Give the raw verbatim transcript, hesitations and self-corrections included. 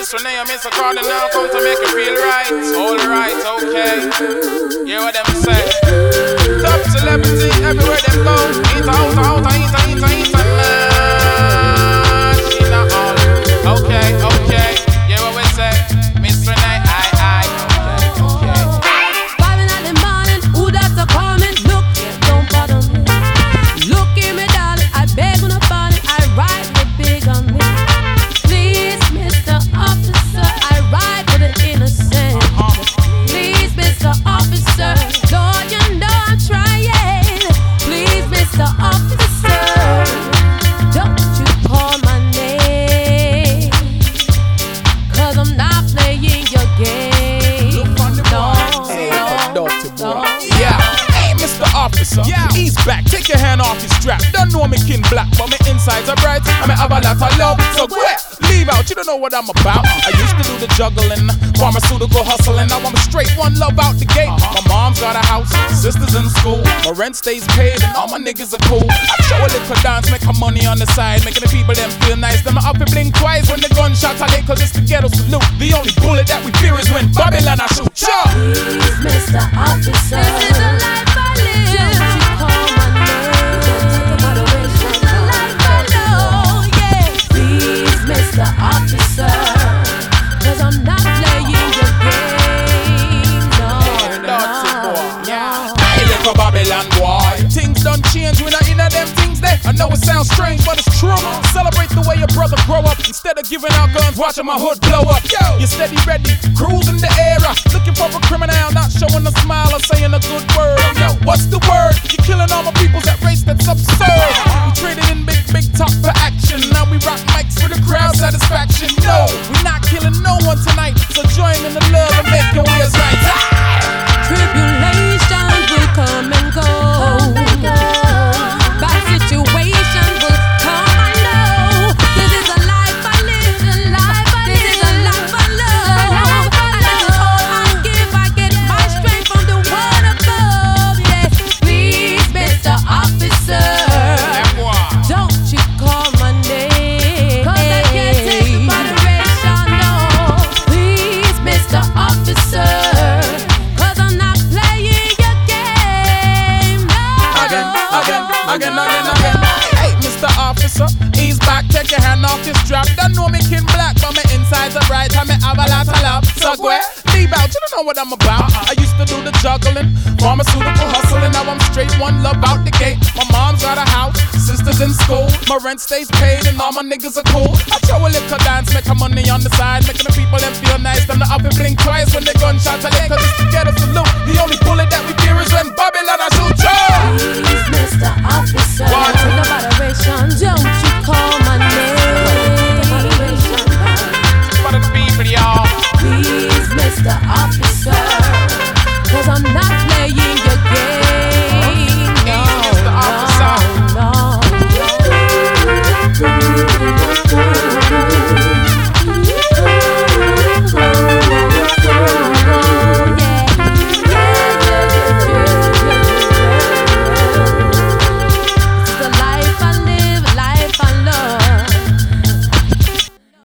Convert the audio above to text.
Miss Renee and Miss Carter now come to make you feel right. All right, okay. Hear what them say? Top celebrity everywhere them go. Eat out, out, eat, eat, eat, and she not all. Okay, okay. Hear what we say? Miss Renee, aye, aye. Okay, okay. Five in the morning, who that's a coming? Look, don't bother me. Look at me, darling. I beg on a bonnet. I ride the big on me. Please, Mister Officer, I ride for the innocent. Please, Mister Officer, Lord, you know I'm trying. Please, Mister Officer, don't you call my name, 'cause I'm not playing your game. Look on the No, Hey, no, dirty boy. no. Yeah. Hey, Mister Officer. Yeah. Ease back. Take your hand off your strap. Don't know me kin black, but my insides are bright. I mean, have a lot of love. So quit. Leave out. You don't know what I'm about. I used to do the juggling, pharmaceutical hustling. Now I'm a straight one love out the gate. My mom's got a house, sisters in school. My rent stays paid, and all my niggas are cool. I show a little dance, make my money on the side, making the people them feel nice. Then I up and blink twice when the gunshots are lit, 'cause it's the ghetto salute. The only bullet that we fear is when Babylon I shoot. Sure. Please, Mister Officer, this is the life I live. Don't you call my name. This is the life I know, yeah. Please, Mister Officer, 'cause I'm not playing your game. No, Dirty no, boy. no. Hey, little Babylon boy. Things done change, we not in them things there. I know it sounds strange, but it's true. Celebrate the way your brother grow up. Instead of giving out guns, watching my hood blow up. Yo, you steady ready, cruising the era. Looking for a criminal, not showing a smile or saying a good word. Yo, what's the word? You're killing all my peoples at race that's absurd. We traded in big, big top for action. Now we rock mics for the crowd satisfaction. No, we not killing no one tonight. So join in the love and make your ways right. Tribulations will come and go. Bad situations will come, I know. This is a life I live. This is a life I love. And this is all I give. I get my strength from the one above. Yes, please, Mister Officer, don't you call my name, 'cause I can't take the moderation, no. Please, Mister Officer, 'cause I'm not playing your game, no. Again, again, again, again, again. Hey, Mister Officer, ease back, take your hand off your strap. Don't know me kin black, but my insides are bright. I me have a lot of love. So go ahead, leave out, you don't know what I'm about. I used to do the juggling, pharmaceutical hustling. Now I'm straight one love out the gate. My mom's got a house, sisters in school. My rent stays paid, and all my niggas are cool. I show a little dance, make my money on the side, making the people them feel nice. Them the up and blink twice when the gunshots are lit, 'cause it's the ghetto salute. The only bullet that we fear is when